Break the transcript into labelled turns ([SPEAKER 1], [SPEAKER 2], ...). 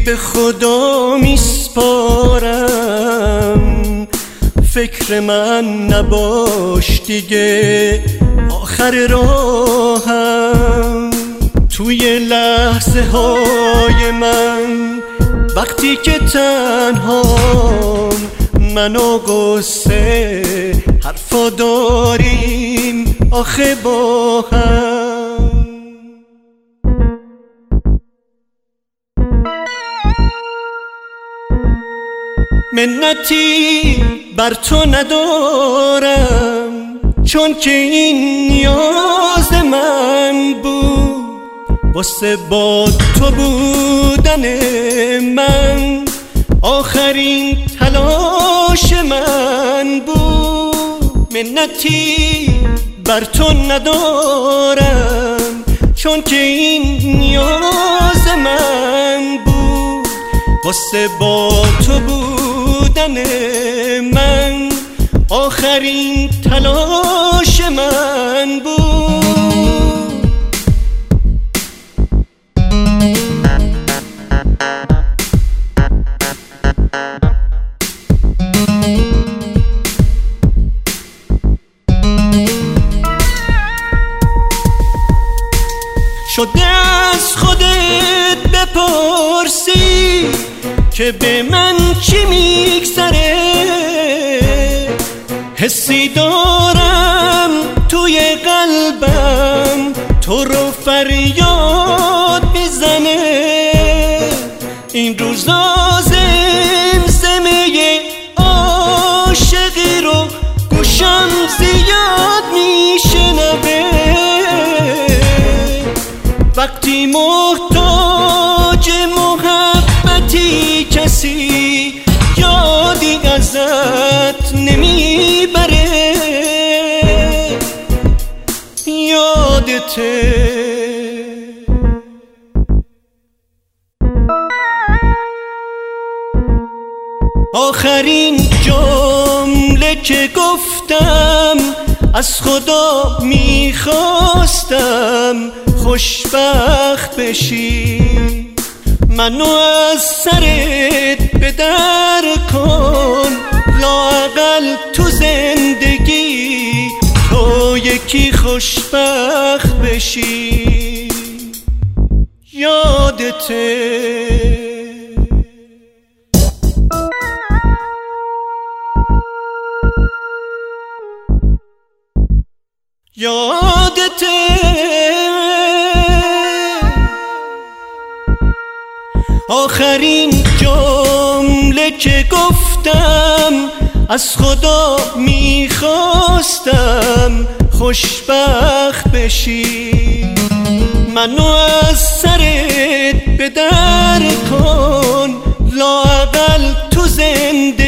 [SPEAKER 1] به خدا میسپارم، فکر من نباش دیگه آخر راهم. توی لحظه های من وقتی که تنهام، من و غصه حرفا داریم آخه با هم. منتی بر تو ندارم، چون که این نیاز من بود، واسه با تو بودن من آخرین تلاش من بود. منتی بر تو ندارم، چون که این نیاز من بود، واسه با تو بودن من آخرین تلاش من بود. شده از خودت بپرسی که به من چی میگذره، حسی دارم توی قلبم تو رو فریاد میزنه. این روزا زمزمه عاشقی رو گوشم زیاد میشنوه، وقتی محتاج محبتی کسی یادی ازت نمیبره. یادته آخرین جمله که گفتم، از خدا میخواستم خوشبخت بشی. منو از سرت به در کن، لااقل تو زندگی تو یکی خوشبخت بشی. یادته آخرین جمله که گفتم، از خدا میخواستم خوشبخت بشی. منو از سرت به در کن، لااقل تو زندگی